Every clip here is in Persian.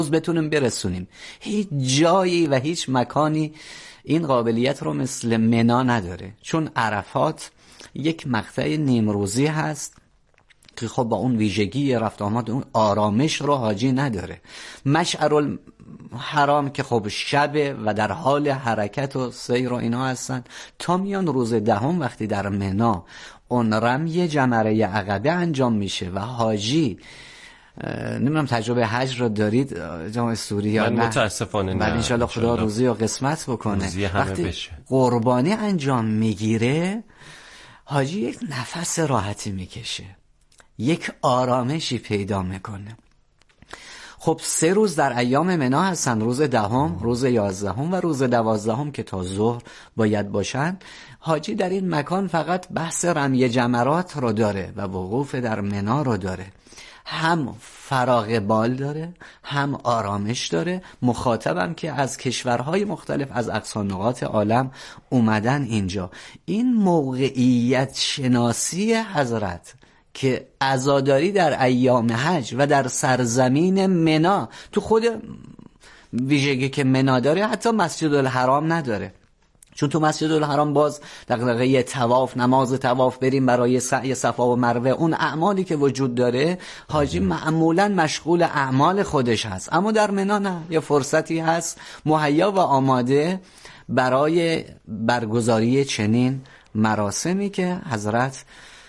بتونیم برسونیم. هیچ جایی و هیچ مکانی این قابلیت رو مثل منا نداره، چون عرفات یک مقطع نیمروزی هست که خب با اون ویژگی رفت آمد اون آرامش رو حاجی نداره. مشعر الحرام که خب شبه و در حال حرکت و سیر و اینا هستن تا میان روز دهم وقتی در منا اون رمی جمره عقبه انجام میشه و حاجی نمیدونم تجربه حج رو دارید جامعه سوری یا نه؟ من متاسفانه نه. ولی انشالله خدا روزی و قسمت بکنه. وقتی بشه. قربانی انجام میگیره حاجی یک نفس راحتی میکشه، یک آرامشی پیدا میکنه. خب 3 روز در ایام منا هستن، روز 10، روز 11 و روز 12 که تا ظهر باید باشن. حاجی در این مکان فقط بحث رمی جمرات رو داره و وقوف در منا رو داره، هم فراغ بال داره هم آرامش داره. مخاطبم که از کشورهای مختلف از اقصی نقاط عالم اومدن اینجا. این موقعیت شناسی حضرت که عزاداری در ایام حج و در سرزمین منا، تو خود ویژگی که منا داره حتی مسجد الحرام نداره، چون تو مسجد الحرام باز دغدغه طواف، نماز طواف بریم برای سعی صفا و مروه، اون اعمالی که وجود داره حاجی معمولا مشغول اعمال خودش هست. اما در منا نه، یه فرصتی هست مهیا و آماده برای برگزاری چنین مراسمی که حضرت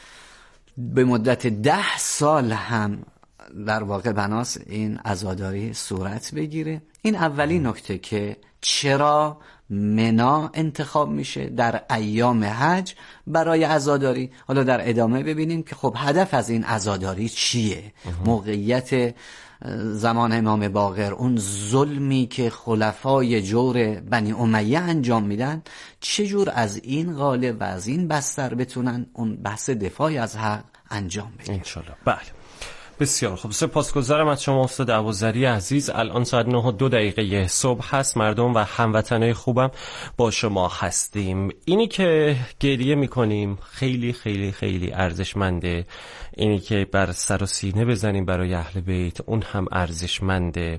به مدت 10 سال هم در واقع بناس این عزاداری صورت بگیره. این اولین نکته که چرا منا انتخاب میشه در ایام حج برای عزاداری. حالا در ادامه ببینیم که خب هدف از این عزاداری چیه. موقعیت زمان امام باقر، اون ظلمی که خلفای جور بنی امیه انجام میدن، چجور از این قالب و از این بستر بتونن اون بحث دفاعی از حق انجام بدن انشالله. بله بسیار خب، سپاسگزارم از شما استاد ابوذری عزیز. الان ساعت 9:02 صبح هست. مردم و هموطنای خوبم با شما هستیم. اینی که گریه میکنیم خیلی خیلی خیلی ارزشمنده، اینی که بر سر و سینه بزنیم برای اهل بیت اون هم ارزشمنده،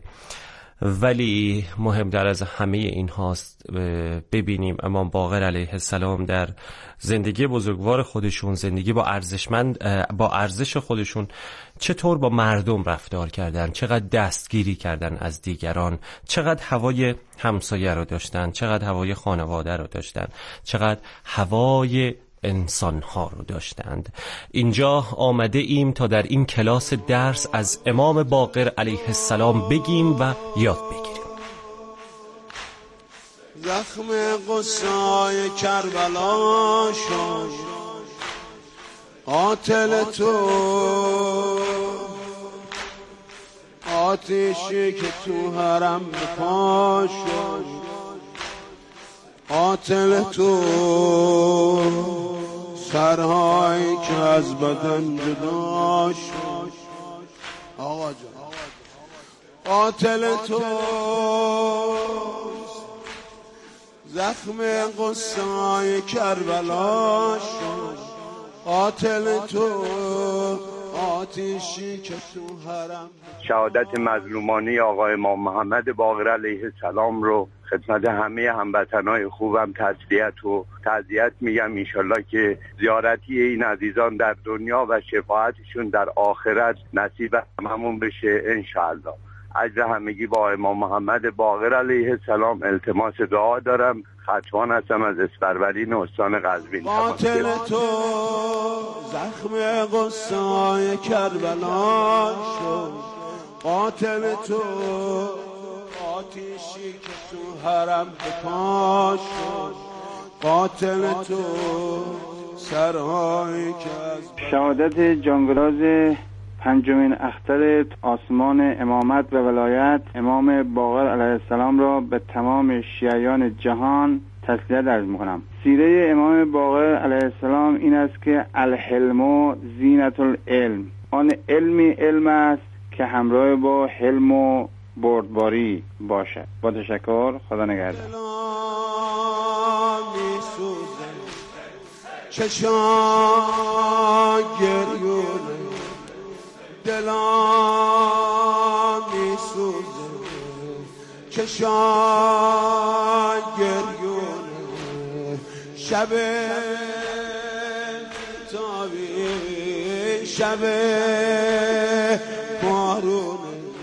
ولی مهمتر از همه این هاست ببینیم امام باقر علیه السلام در زندگی بزرگوار خودشون، زندگی با ارزش خودشون، چطور با مردم رفتار کردن، چقدر دستگیری کردن از دیگران، چقدر هوای همسایه رو داشتن، چقدر هوای خانواده رو داشتن، چقدر هوای انسانها رو داشتند. اینجا آمده ایم تا در این کلاس درس از امام باقر علیه السلام بگیم و یاد بگیریم. زخم قصای کربلا شد قاتل تو، آتشی که تو حرم بپا شد قاتل تو، سرهایی که از بدن جدا شد آقا جان قاتل تو، زخم قصای کربلا شد قاتل تو، آتشی که تو حرم. شهادت مظلومانه آقا امام محمد باقر علیه السلام رو خدمت همه هموطنای خوبم تسلیت و تعزیت میگم. انشالله که زیارتی این عزیزان در دنیا و شفاعتشون در آخرت نصیب هممون بشه انشالله. اجر همگی با امام محمد باقر علیه السلام. التماس دعا دارم. ختمان هستم از اسپروین استان قزوین. قاتل تو، زخم قصای کربلا شد قاتل تو، آتشی که تو حرم بپا شد قاتل تو، سرهایی که از شهادت جانگراز 5مین اختر آسمان امامت و ولایت امام باقر علیه السلام را به تمام شیعیان جهان تسلیت عرض می‌کنم. سیره امام باقر علیه السلام این است که الحلم زینت العلم، آن علم است که همراه با حلم و بردباری باشد. با تشکر، خدا نگهدار. چشام گریونه دلم میسوزه چشان گریون شب تابی شب بارون.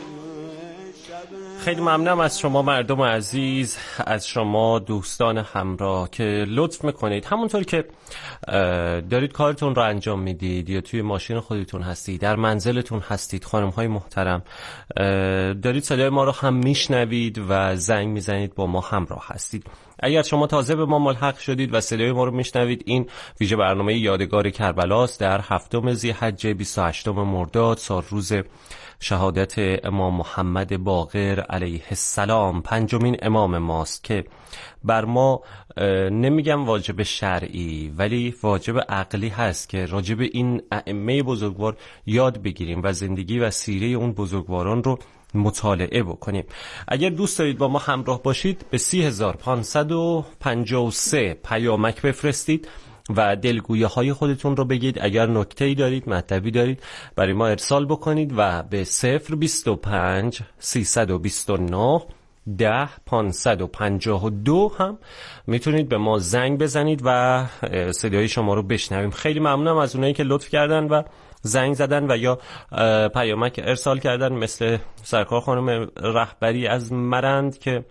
خیلی ممنونم از شما مردم عزیز، از شما دوستان همراه که لطف میکنید همونطور که دارید کارتون رو انجام میدید یا توی ماشین خودتون هستید، در منزلتون هستید، خانم های محترم دارید صدای ما رو هم میشنوید و زنگ میزنید با ما همراه هستید. اگر شما تازه به ما ملحق شدید و صدای ما رو میشنوید، این ویژه برنامه یادگار کربلاست در 7 ذی‌حجه 28 مرداد سال روز شهادت امام محمد باقر علیه السلام، 5مین امام ماست که بر ما نمیگم واجب شرعی ولی واجب عقلی هست که راجب این ائمه بزرگوار یاد بگیریم و زندگی و سیره اون بزرگواران رو مطالعه بکنیم. اگر دوست دارید با ما همراه باشید به 30553 پیامک بفرستید و دلگویه های خودتون رو بگید. اگر نکته‌ای دارید، مطلبی دارید، برای ما ارسال بکنید و به 025 329 10552 هم میتونید به ما زنگ بزنید و صدای شما رو بشنویم. خیلی ممنونم از اونایی که لطف کردن و زنگ زدن و یا پیامک ارسال کردن، مثل سرکار خانم رهبری از مرند که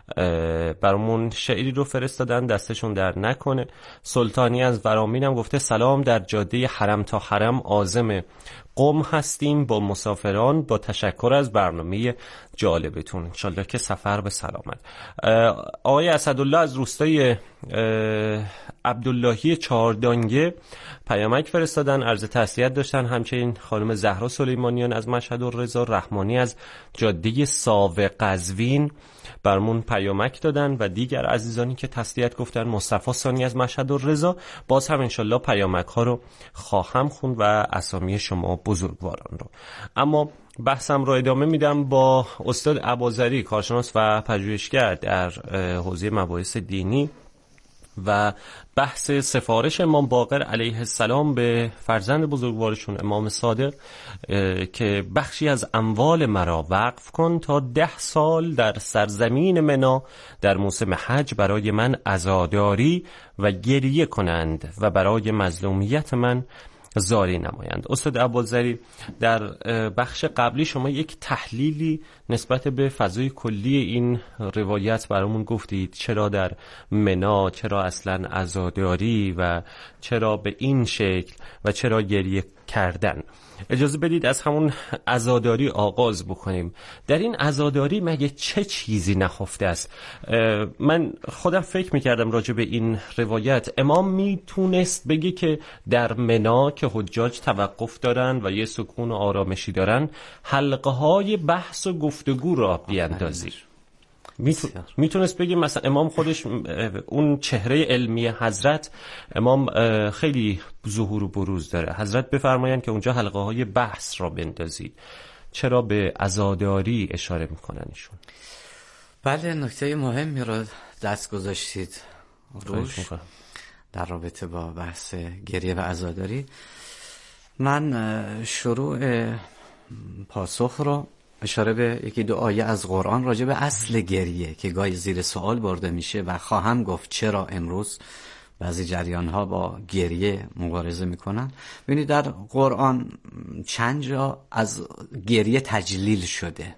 برامون شعری رو فرستادن، دستشون در نکنه. سلطانی از ورامین هم گفته سلام، در جاده حرم تا حرم عازم قم هستیم با مسافران، با تشکر از برنامه جالبتون، انشالله که سفر به سلامت. آقای اسدالله از روستای عبداللهی چهاردانگه پیامک فرستادن، عرض تسلیت داشتن. همچنین خانم زهرا سلیمانیان از مشهد الرضا، رحمانی از جاده ساوه قزوین برمون پیامک دادن و دیگر عزیزانی که تسلیت گفتن. مصطفی ثانی از مشهد الرضا. باز هم انشالله پیامک ها رو خواهم خوند و اسامی شما بزرگواران رو. اما بحثم رو ادامه میدم با استاد اباظری، کارشناس و پژوهشگر در حوزه مباحث دینی و بحث سفارش امام باقر علیه السلام به فرزند بزرگوارشون امام صادق که بخشی از اموال مرا وقف کن تا 10 سال در سرزمین منا در موسم حج برای من عزاداری و گریه کنند و برای مظلومیت من زاری نمایند. استاد ابوالذری، در بخش قبلی شما یک تحلیلی نسبت به فضای کلی این روایت برامون گفتید، چرا در منا، چرا اصلا عزاداری و چرا به این شکل و چرا گریه کردن. اجازه بدید از همون عزاداری آغاز بکنیم. در این عزاداری مگه چه چیزی نهفته است؟ من خودم فکر میکردم راجع به این روایت، امام میتونست بگه که در منا که حجاج توقف دارن و یه سکون و آرامشی دارن، حلقه های بحث و گفتگو را بیاندازی. میتونست بگه مثلا امام خودش اون چهره علمی حضرت، امام خیلی ظهور و بروز داره، حضرت بفرمایند که اونجا حلقه های بحث را بندازید. چرا به عزاداری اشاره میکنن ایشون؟ بله، نکته مهمی رو دست گذاشتید روش در رابطه با بحث گریه و عزاداری. من شروع پاسخ رو اشاره به یکی دو آیه از قرآن راجع به اصل گریه که گاهی زیر سوال برده میشه و خواهم گفت چرا امروز بعضی جریان ها با گریه مبارزه میکنن. ببینید در قرآن چند جا از گریه تجلیل شده.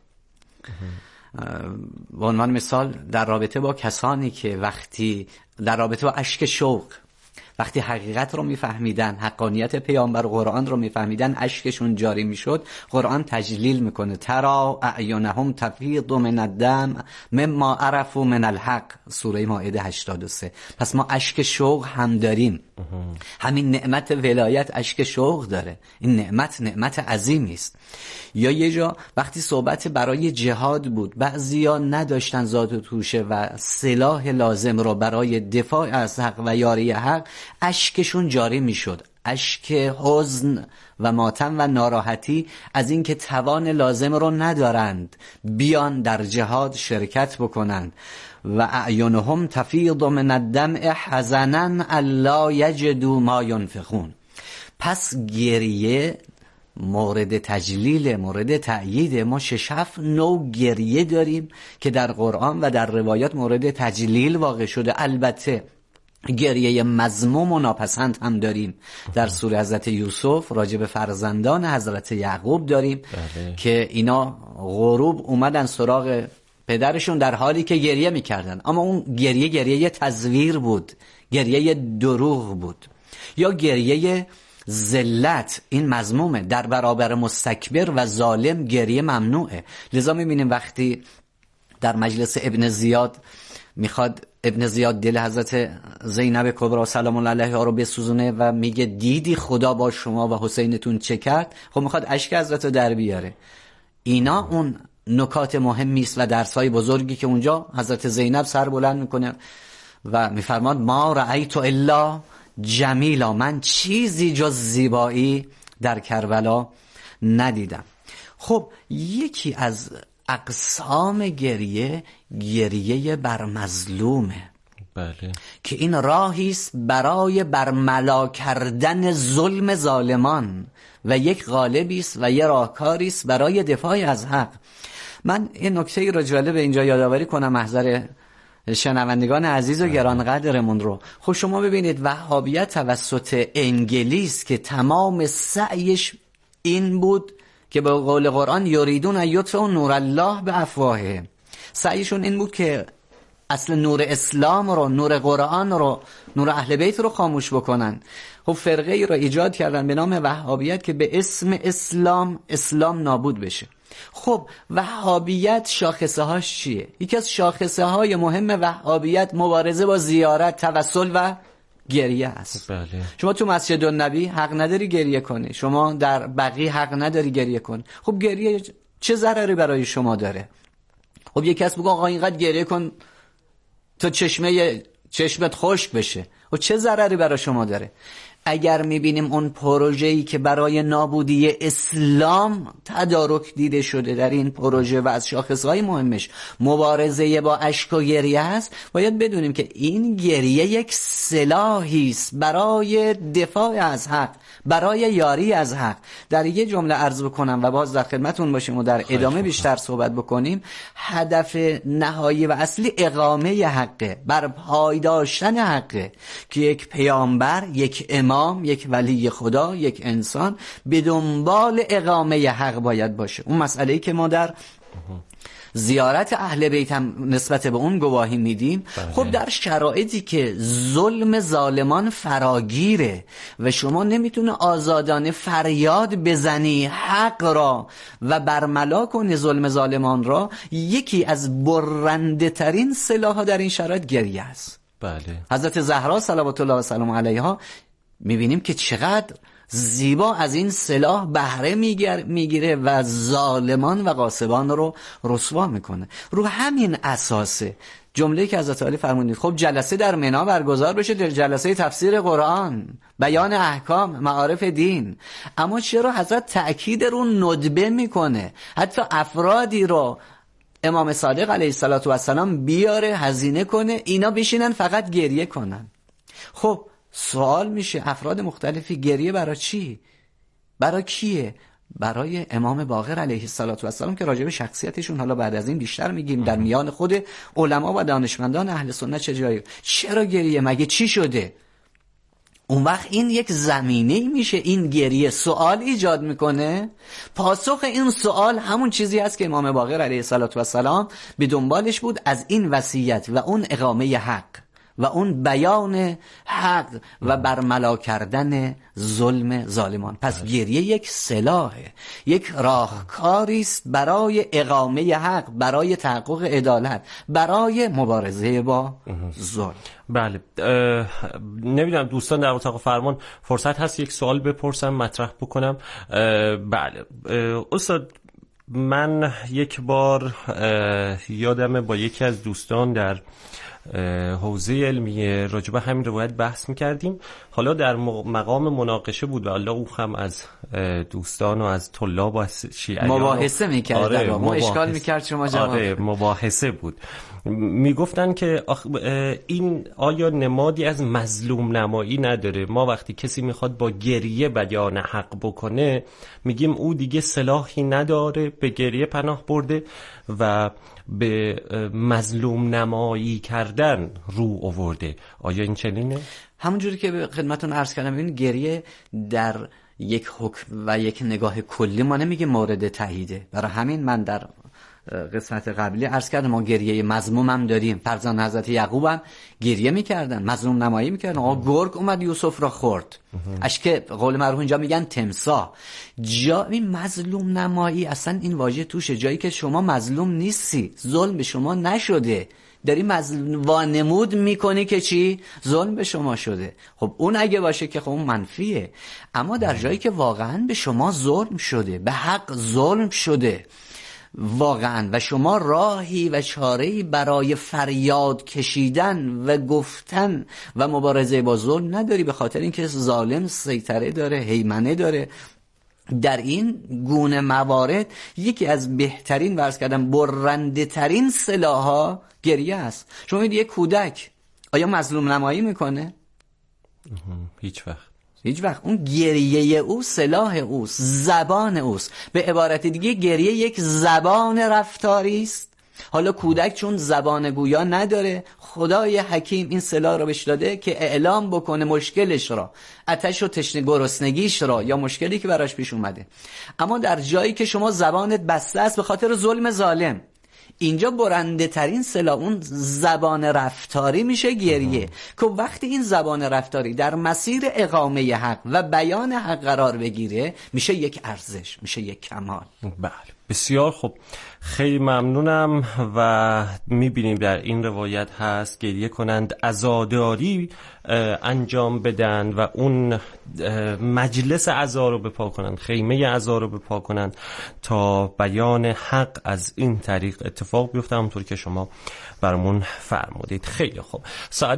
به عنوان مثال در رابطه با کسانی که وقتی در رابطه با اشک شوق، وقتی حقیقت رو میفهمیدن، حقانیت پیامبر قرآن رو میفهمیدن، اشکشون جاری میشد، قرآن تجلیل میکنه ترا اعینهم تفیض من الدم مما عرفوا من الحق، سوره مائده 83. پس ما اشک شوق هم داریم. همین نعمت ولایت اشک شوق داره. این نعمت عظیمی است. یا یه جا وقتی صحبت برای جهاد بود، بعضیا نداشتن ذات و توشه و سلاح لازم رو برای دفاع از حق و یاری حق، اشکشون جاری میشد. اشک حزن و ماتم و ناراحتی از اینکه توان لازم رو ندارند بیان در جهاد شرکت بکنند. و اعینهم تفیض من الدمع حزنا الا یجدوا ما ينفقون. پس گریه مورد تجلیل، مورد تأیید. ما 6-7 نوع گریه داریم که در قرآن و در روایات مورد تجلیل واقع شده. البته گریه مذموم و ناپسند هم داریم. در سوره حضرت یوسف راجع به فرزندان حضرت یعقوب داریم که اینا غروب اومدن سراغ پدرشون در حالی که گریه میکردن، اما اون گریه تزویر بود، گریه دروغ بود. یا گریه ذلت، این مذمومه. در برابر مستکبر و ظالم گریه ممنوعه. لذا میبینیم وقتی در مجلس ابن زیاد میخواد ابن زیاد دل حضرت زینب کبرا سلام الله علیها رو بسوزونه و میگه دیدی خدا با شما و حسینتون چه کرد، خب میخواد اشک حضرت رو در بیاره. اینا اون نکات مهمی است و درسای بزرگی که اونجا حضرت زینب سر بلند میکنه و میفرماد ما رأیت الا جمیلا، من چیزی جز زیبایی در کربلا ندیدم. خب یکی از اقسام گریه بر مظلومه. بله. که این راهی است برای برملا کردن ظلم ظالمان و یک غالبی است و یک راهکاری است برای دفاع از حق. من این نکته رو جالب اینجا یادآوری کنم محضر شنوندگان عزیز و گرانقدرمون رو. خب شما ببینید وهابیت توسط انگلیس که تمام سعیش این بود که به قول قرآن یریدون ان یطفئوا نور الله بافواههم، سعیشون این بود که اصل نور اسلام رو، نور قرآن رو، نور اهل بیت رو خاموش بکنن. خب فرقه ای رو ایجاد کردن به نام وهابیت که به اسم اسلام نابود بشه. خب وهابیت شاخصه هاش چیه؟ یکی از شاخصه های مهم وهابیت مبارزه با زیارت، توسل و گریه است. بله. شما تو مسجد النبی حق نداری گریه کنی، شما در بقیع حق نداری گریه کنی. خب گریه چه ضرری برای شما داره؟ خب یک کس بگه آقا اینقدر گریه کن تا چشمت خشک بشه، و چه ضرری برای شما داره؟ اگر میبینیم اون پروژه‌ای که برای نابودی اسلام تدارک دیده شده در این پروژه و از شاخصهای مهمش مبارزه با اشک و گریه است، باید بدونیم که این گریه یک سلاحی است برای دفاع از حق، برای یاری از حق. در یه جمله عرض بکنم و باز در خدمتون باشیم و در ادامه بیشتر صحبت بکنیم. هدف نهایی و اصلی اقامه حقه، برپای داشتن حقه که یک پیامبر، یک امام، یک ولی خدا، یک انسان به دنبال اقامه حق باید باشه. اون مسئله‌ای که ما در زیارت اهل بیت هم نسبت به اون گواهی میدیم. خب در شرایطی که ظلم ظالمان فراگیره و شما نمیتونه آزادانه فریاد بزنی حق را و برملا کنی ظلم ظالمان را، یکی از برنده ترین سلاح‌ها در این شرایط گریه است. بله. حضرت زهرا صلوات الله و سلام علیها میبینیم که چقدر زیبا از این سلاح بهره میگیره و ظالمان و غاصبان رو رسوا میکنه. رو همین اساسه جمله‌ای که حضرت علی فرمودید خب جلسه در منی برگزار بشه، در جلسه تفسیر قرآن، بیان احکام، معارف دین، اما چرا حضرت تأکید رو ندبه میکنه؟ حتی افرادی رو امام صادق علیه السلام بیاره هزینه کنه اینا بشینن فقط گریه کنن. خب سوال میشه افراد مختلفی گریه برای چی؟ برای کیه؟ برای امام باقر علیه السلام که راجع به شخصیتشون حالا بعد از این بیشتر میگیم در میان خود علما و دانشمندان اهل سنت چه جایی. چرا گریه؟ مگه چی شده؟ اون وقت این یک زمینه میشه، این گریه سوال ایجاد میکنه. پاسخ این سوال همون چیزی هست که امام باقر علیه السلام به دنبالش بود، از این وصیت و اون اقامه حق و اون بیان حق و برملا کردن ظلم ظالمان. پس گریه یک سلاحه، یک راهکاری است برای اقامه حق، برای تحقق عدالت، برای مبارزه با ظلم. بله. نمیدونم دوستان در اتاق فرمان فرصت هست یک سوال بپرسم، مطرح بکنم؟ بله استاد، من یک بار یادمه با یکی از دوستان در حوزه علمیه راجع به همین روایت بحث میکردیم. حالا در مقام مناقشه بود و الله او هم از دوستان و از طلاب و از شیعیان مباحثه میکرد. آره ما اشکال میکرد شما جواب. آره مباحثه بود. میگفتن که این آیا نمادی از مظلوم نمایی نداره؟ ما وقتی کسی میخواد با گریه بیان حق بکنه میگیم او دیگه سلاحی نداره، به گریه پناه برده و به مظلوم نمایی کردن رو آورده. آیا این چنینه؟ همونجوری که به خدمتون عرض کردم، این گریه در یک حکم و یک نگاه کلی ما نمیگه مورد تاییده. برای همین من در قسمت قبلی عرض کردم ما گریه مظلوم هم داریم. فرزند حضرت یعقوب هم گریه میکردن، مظلوم نمایی میکردن. گرگ اومد یوسف را خورد. اشک قول معروف اینجا میگن تمساح. جا این مظلوم نمایی اصلا این واژه توشه، جایی که شما مظلوم نیستی، ظلم به شما نشده، داری مظلوم وانمود میکنی که چی؟ ظلم به شما شده. خب اون اگه باشه که خب اون منفیه. اما در جایی که واقعا به شما ظلم شده، به حق ظلم شده واقعا، و شما راهی و چاره‌ای برای فریاد کشیدن و گفتن و مبارزه با ظلم نداری، به خاطر اینکه ظالم سیطره داره، هیمنه داره، در این گونه موارد یکی از بهترین و عرض کردم برنده ترین سلاح‌ها گریه است. شما می‌بینید یک کودک آیا مظلوم نمایی میکنه؟ هیچ وقت. اون گریه او سلاح اوست، زبان اوست. به عبارت دیگه گریه یک زبان رفتاری است. حالا کودک چون زبان گویا نداره، خدای حکیم این سلاح رو بهش داده که اعلام بکنه مشکلش را، آتش و تشنه گرسنگیش را، یا مشکلی که براش پیش اومده. اما در جایی که شما زبانت بسته است به خاطر ظلم ظالم، اینجا برنده ترین سلاح اون زبان رفتاری میشه گریه. که وقتی این زبان رفتاری در مسیر اقامه حق و بیان حق قرار بگیره میشه یک ارزش، میشه یک کمال. بله بسیار خوب، خیلی ممنونم. و میبینیم در این روایت هست گریه کنند، عزاداری انجام بدن و اون مجلس عزا رو بپا کنند، خیمه عزا رو بپا کنند تا بیان حق از این طریق اتفاق بیفته، همونطور که شما برامون فرمودید. خیلی خوب، ساعت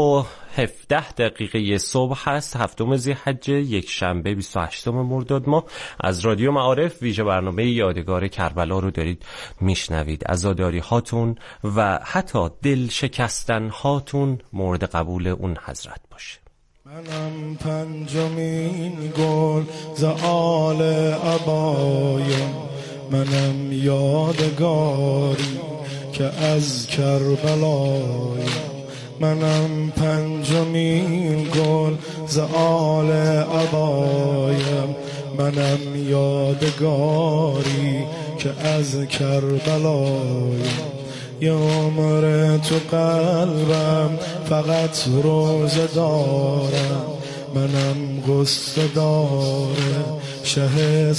9:17 صبح هست، 7 ذی‌حجه، یک شنبه 28 مرداد ماه. از رادیو معارف ویژه برنامه یادگار کربلا رو دارید میشنوید. عزاداری هاتون و حتی دل شکستن هاتون مورد قبول اون حضرت باشه. منم پنجمین گل ز آل عبایم، منم یادگاری که از کربلایم. منم پنجمین گل ز آل عبایم، منم یادگاری که از کربلایم. یه عمر تو قلبم فقط روزه دارم، منم غصه داره شه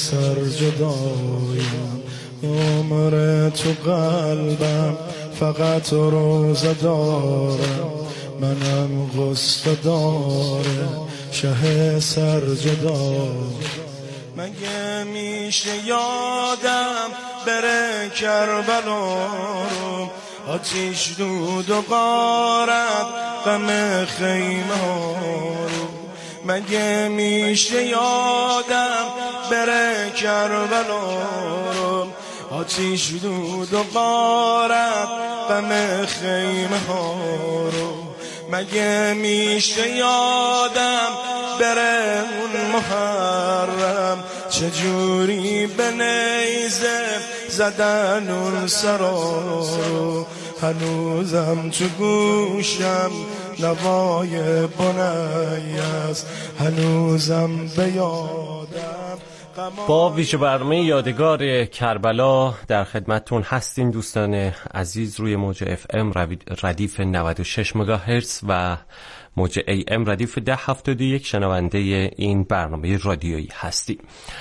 سرجدایم. یه عمر تو قلبم فقط روزه دارم، منم غصه داره شه سرجدایم. مگه میشه یادم بره کربلا رو، آتیش دود و غارت غم خیمه ها رو. مگه میشه یادم بره کربلا رو، آتیش دود و غارت غم خیمه ها رو. مگه میشه یادم بره اون محرم، چجوری به نیزه زدن اون سرا رو. هنوزم تو گوشم نوای بنی است، هنوزم به یادم. با ویژه برنامه یادگار کربلا در خدمتتون هستیم دوستان عزیز. روی موج FM ردیف 96 مگاهرتز و موج AM ردیف 1071 شنونده این برنامه رادیویی هستیم.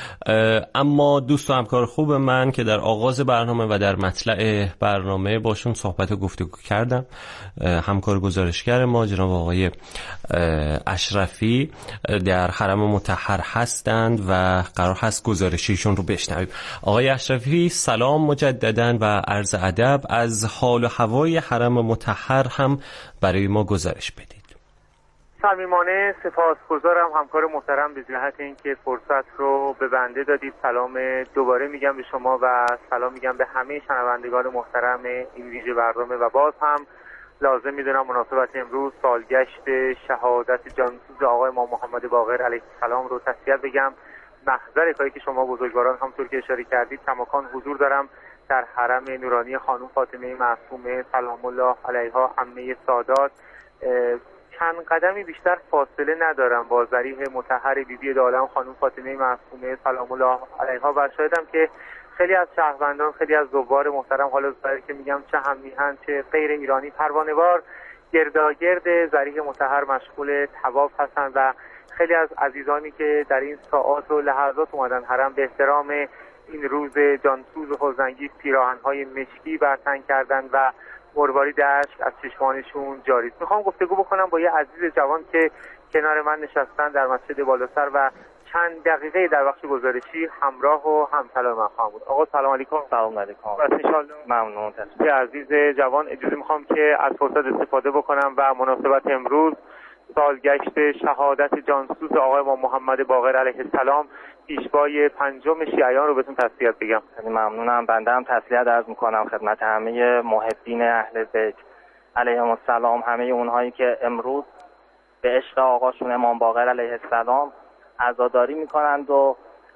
اما دوست و همکار خوب من که در آغاز برنامه و در مطلع برنامه باشون صحبت و گفتگو کردم، همکار گزارشگر ما جناب آقای اشرفی در حرم مطهر هستند و قرار هست هست گزارشیشون رو بشنویم. آقای اشرفی سلام مجدداً و عرض ادب. از حال و هوای حرم مطهر هم برای ما گزارش بدید. صمیمانه سپاسگزارم همکار محترم به جهت اینکه فرصت رو به بنده دادید. سلام دوباره میگم به شما و سلام میگم به همه شنوندگان محترم این ویژه برنامه و باز هم لازم میدونم مناسبت امروز سالگشت شهادت جانسوز آقای امام محمد باقر علیه السلام رو تسلیت بگم. محضر کاری که شما بزرگواران همونطور که اشاره کردید کماکان حضور دارم در حرم نورانی خانم فاطمه معصومه سلام الله علیها عمه سادات. چند قدمی بیشتر فاصله ندارم با ضریح مطهر بیبی دو عالم خانم فاطمه معصومه سلام الله علیها و شایدم که خیلی از شهروندان خیلی از زوار محترم حالا برای که میگم چه هم میهن چه غیر ایرانی پروانه‌وار گرداگرد ضریح مطهر مشغول طواف هستند و خیلی از عزیزانی که در این ساعات و لحظات اومدن حرم به احترام این روز جانسوز و حزن‌انگیز پیراهن‌های مشکی بر تن کردن و مروارید اشک از چشمانشون جاری است. میخوام گفتگو بکنم با یه عزیز جوان که کنار من نشستن در مسجد بالاسر و چند دقیقه در وقت گزارشی همراه و همکلام من خواهم بود. آقا سلام علیکم. سلام علیکم. ممنون. به عزیز جوان اجازه میخوام که از فرصت استفاده بکنم و مناسبت امروز سالگشت شهادت جانسوز آقای امام محمد باقر علیه السلام پیشوای پنجم شیعیان رو بهتون تسلیت بگم. خیلی ممنونم. بنده هم تسلیت عرض میکنم خدمت همه محبین اهل بیت علیهم السلام، همه اونهایی که امروز به عشق آقاشون امام باقر علیه السلام عزاداری میکنند و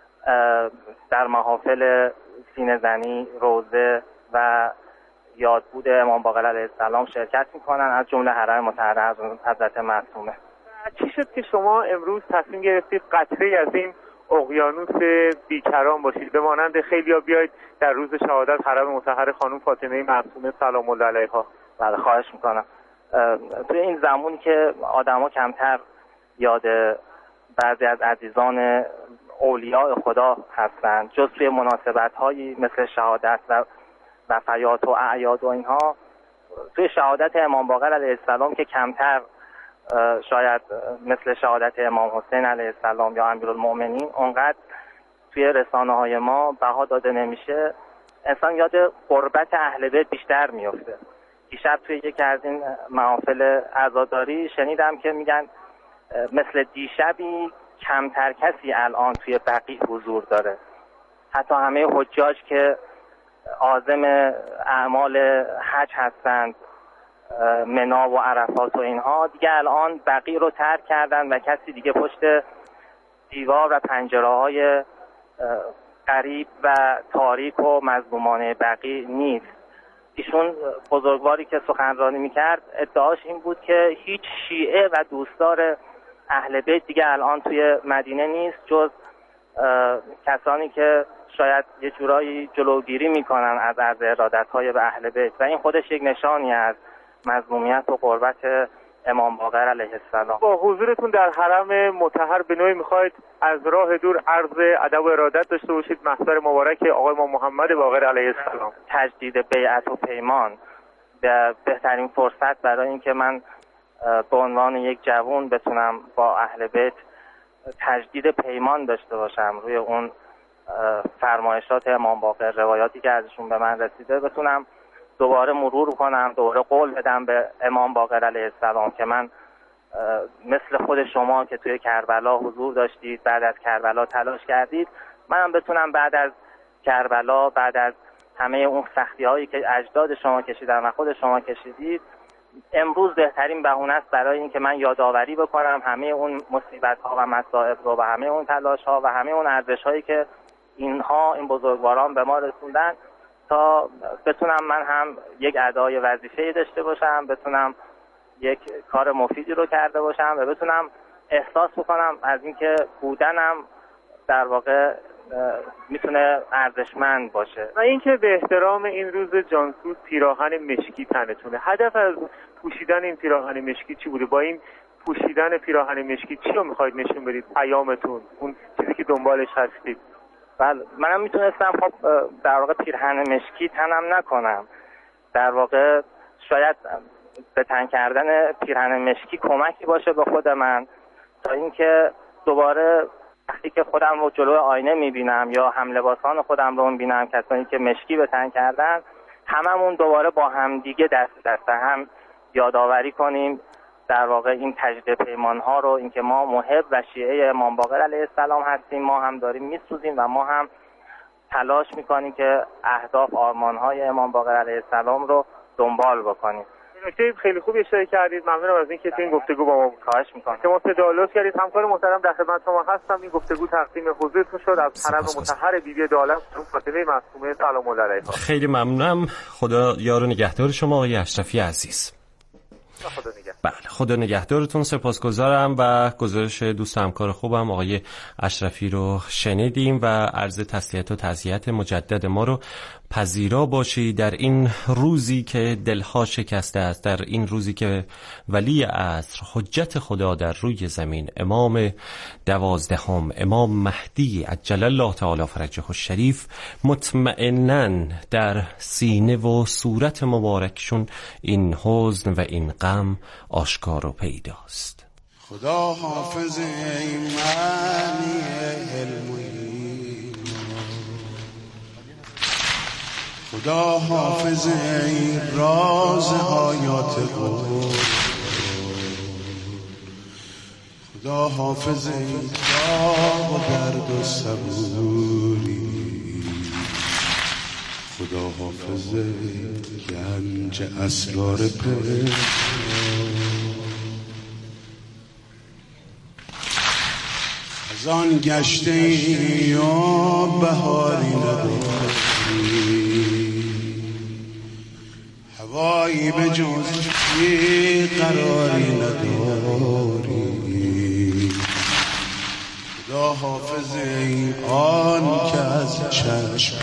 در محافل سینه زنی، روزه و یادبود امام باقر علیه السلام شرکت میکنن، از جمله حرم مطهر حضرت معصومه. چی شد که شما امروز تصمیم گرفتید قطره از این اقیانوس بیکران باشید به مانند خیلیا بیاید در روز شهادت حرم مطهر خانم فاطمه معصومه سلام الله علیها؟ بله خواهش میکنم. توی این زمانی که آدما کمتر یاد بعضی از عزیزان اولیاء خدا هستند جز توی مناسبت‌هایی مثل شهادت و وفیات و اعیاد و اینها، توی شهادت امام باقر علیه السلام که کمتر شاید مثل شهادت امام حسین علیه السلام یا امیرالمؤمنین اونقدر توی رسانه‌های ما بها داده نمیشه، انسان یاد قربت اهل بیت بیشتر میفته. دیشب توی یکی از این محافل عزاداری شنیدم که میگن مثل دیشبی کمتر کسی الان توی بقیع حضور داره. حتی همه حجاج که عازم اعمال حج هستند، منا و عرفات و اینها، دیگه الان بقیع رو ترک کردن و کسی دیگه پشت دیوار و پنجره‌های غریب و تاریک و مظلومانه بقیع نیست. ایشون بزرگواری که سخنرانی میکرد ادعاش این بود که هیچ شیعه و دوستدار اهل بیت دیگه الان توی مدینه نیست جز کسانی که شاید یه جورایی جلوگیری میکنن از عرض ارادت‌های به اهل بیت و این خودش یک نشانی از مظلومیت و قربت امام باقر علیه السلام. با حضورتون در حرم مطهر به نوعی میخواید از راه دور عرض ادب و ارادت داشته باشید محضر مبارک آقای امام محمد باقر علیه السلام. تجدید بیعت و پیمان به بهترین فرصت برای اینکه من به عنوان یک جوان بتونم با اهل بیت تجدید پیمان داشته باشم، روی اون فرمایشات امام باقر، روایاتی که ازشون به من رسیده بتونم دوباره مرور کنم، دوباره قول بدم به امام باقر علیه السلام که من مثل خود شما که توی کربلا حضور داشتید، بعد از کربلا تلاش کردید، منم بتونم بعد از کربلا، بعد از همه اون سختی هایی که اجداد شما کشیدن و خود شما کشیدید، امروز بهترین بهونه است برای اینکه من یادآوری بکنم همه اون مصیبت ها و مصائب رو و همه اون تلاش ها و همه اون ارزش هایی که این بزرگواران به ما رسوندن، تا بتونم من هم یک ادای وظیفه‌ای داشته باشم، بتونم یک کار مفیدی رو کرده باشم و بتونم احساس بکنم از اینکه بودنم در واقع میتونه ارزشمند باشه. و اینکه به احترام این روز جانسوز پیراهن مشکی تنتونه. هدف از پوشیدن این پیراهن مشکی چی بوده؟ با این پوشیدن پیراهن مشکی چی رو میخواید نشون بدید؟ پیامتون، اون چیزی که دنبالش هستید. بله، منم میتونستم خب در واقع پیراهن مشکی تنم نکنم، در واقع شاید به تن کردن پیراهن مشکی کمکی باشه به خود من تا اینکه دوباره وقتی که خودم رو جلوی آینه میبینم یا هملباسان خودم رو میبینم، کسانی که مشکی به تن کردن، هممون دوباره با همدیگه دست هم یادآوری کنیم در واقع این تجدید پیمان ها رو، اینکه ما محب و شیعه امام باقر علیه السلام هستیم، ما هم داریم میسوزیم و ما هم تلاش میکنیم که اهداف آرمان های امام باقر علیه السلام رو دنبال بکنیم. نکته خیلی خوبی اشاره کردید. ممنونم از اینکه تو این گفتگو با ما خواهش میکنم. شما تداعی کردید. همکار محترم در خدمت شما هستم. این گفتگو تقدیم حضورتون شد از حرم مطهر بیبی دو عالم فاطمه معصومه سلام الله علیها. خیلی ممنونم. خدا یار و نگهدار شما آقای اشرفی عزیز. خدا نگهدار. بله، خدا نگهدارتون. سپاسگزارم. و گزارش دوست همکار خوبم آقای اشرفی رو شنیدیم و عرض تسلیت و تعزیت مجدد ما رو پذیرا باشید در این روزی که دلها شکسته است، در این روزی که ولی عصر حجت خدا در روی زمین امام 12 امام مهدی عجل الله تعالی فرجه الشریف مطمئناً در سینه و صورت مبارکشون این حزن و این غم آشکار و پیداست. خدا حافظ ایمانی علمی، خدا حافظ ای راز حیات قول، خدا حافظ ای داغ و درد و صبوری، خدا حافظ ای گنج اسرار پنهان. خزان گشته ای و بهاری نداری، هوایی به جز بی قراری نداری. خدا حافظ ای آن که از چشم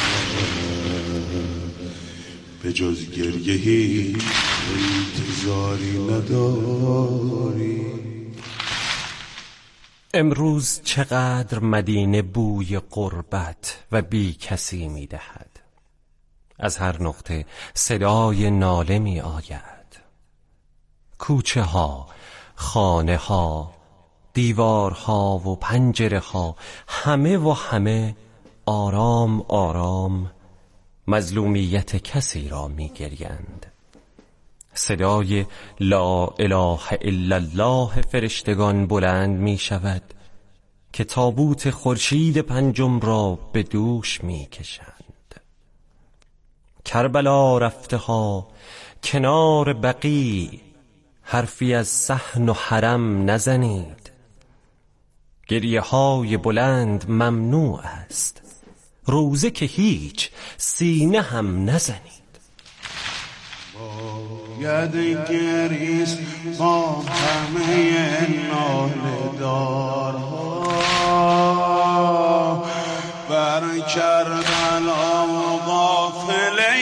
به جز گریه هیچ انتظاری نداری. امروز چقدر مدینه بوی غربت و بی کسی می دهد. از هر نقطه صدای ناله می آید. کوچه ها، خانه ها، دیوارها و پنجره ها، همه و همه آرام آرام مظلومیت کسی را می گریند. صدای لا اله الا الله فرشتگان بلند می شود که تابوت خورشید پنجم را به دوش می کشند. کربلا رفته ها کنار بقیع، حرفی از صحن و حرم نزنید. گریه های بلند ممنوع است، روزه که هیچ سینه هم نزنید. باید گریست با همه ناله دارها، بر کربلا و قافله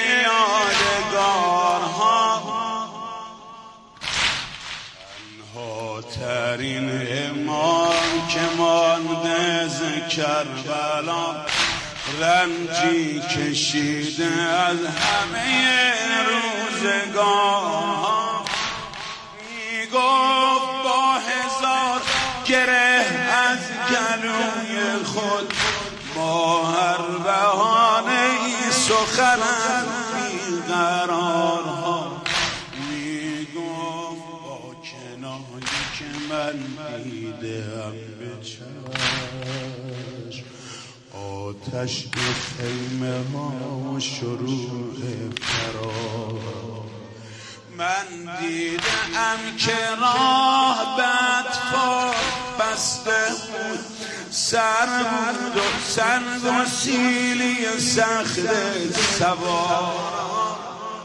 یادگارها. تنها ترین امام که مانده ز کربلا، رنجی کشیده از همه روزگار. میگفت با هزار گره از گلوی خود، با هر بهانه ای سخن از بیقرارها. میگفت با کنایی که من دیدم به چشم، آتش به خیمه ها و شروع فرار. من دیدم که راه به اطفال بسته بود، سر بود و سنگ و سیلی سخت سوار.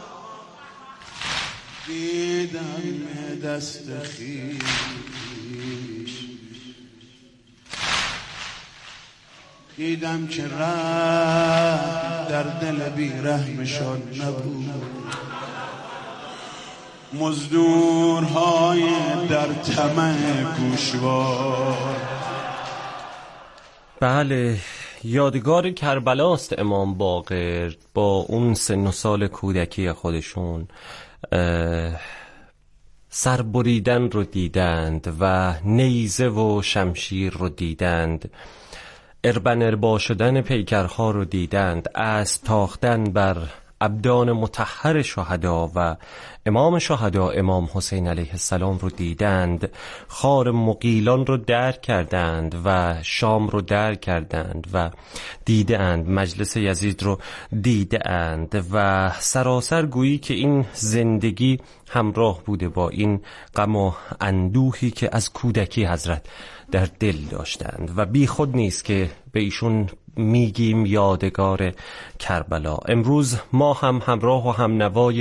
دیدم دست خویش، دیدم که رحم در دل بیرحمشان نبود. مزدورهای در طمع گوشوار. بله، یادگار کربلاست امام باقر با اون سن و سال کودکی خودشون. سربریدن رو دیدند و نیزه و شمشیر رو دیدند، اربنربا شدن پیکرها رو دیدند، اسب تاختن بر ابدان مطهر شهدا و امام شهدا امام حسین علیه السلام رو دیدند، خار مغیلان رو درک کردند و شام رو درک کردند و دیدند، مجلس یزید رو دیدند و سراسر گویی که این زندگی همراه بوده با این غم و اندوهی که از کودکی حضرت در دل داشتند و بی خود نیست که به ایشون میگیم یادگار کربلا. امروز ما هم همراه و هم نوای